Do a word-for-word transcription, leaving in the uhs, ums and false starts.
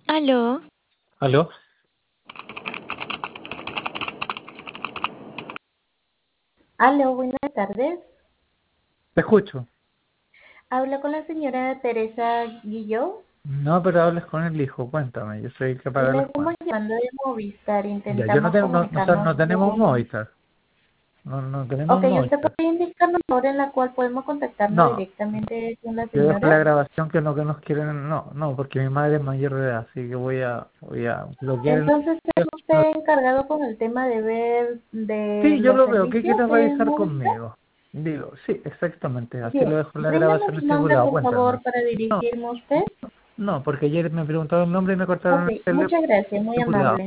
Aló, ¿Aló? Aló, buenas tardes. Te escucho. Hablo con la señora Teresa Guilló. No, pero hables con el hijo, cuéntame, yo soy el que paga Le las estamos cuentas. llamando de Movistar. Ya, yo no Intentamos tengo, no, no, o sea, no comunicarnos tenemos con... Movistar. No, no tenemos Ok, ¿usted Movistar. puede indicarnos la hora en la cual podemos contactarnos No, directamente con la yo dejo la señora? grabación que es lo que nos quieren, no, no, porque mi madre es mayor de edad, así que voy a, voy a bloquear el... Entonces, ¿es usted encargado con el tema de ver de Sí, yo los lo veo, ¿qué servicios quieres de revisar Movistar? conmigo? Digo, sí, exactamente, así Bien, lo dejo en la bríndame grabación su nombre, estipulado, por cuéntame. favor, para No, dirigirme a usted. no, porque ayer me preguntaron el nombre y me cortaron Ok, el muchas gracias, muy estipulado. amable.